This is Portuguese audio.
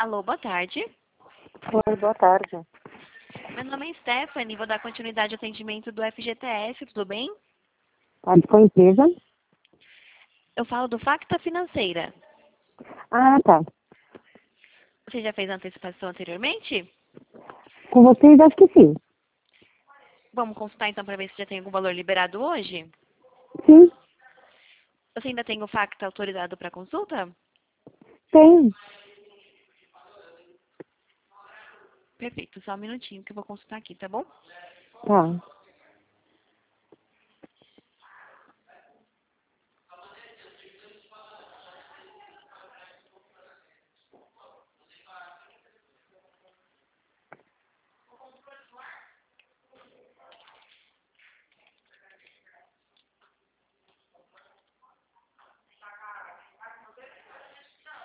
Alô, boa tarde. Oi, boa tarde. Meu nome é Stephanie, vou dar continuidade ao atendimento do FGTS, tudo bem? Tá de qual empresa? Eu falo do Facta Financeira. Ah, tá. Você já fez a antecipação anteriormente? Com vocês, acho que sim. Vamos consultar então para ver se já tem algum valor liberado hoje? Sim, Você ainda tem o Facta autorizado para consulta? tem. Perfeito, só um minutinho que eu vou consultar aqui, tá bom? Tá.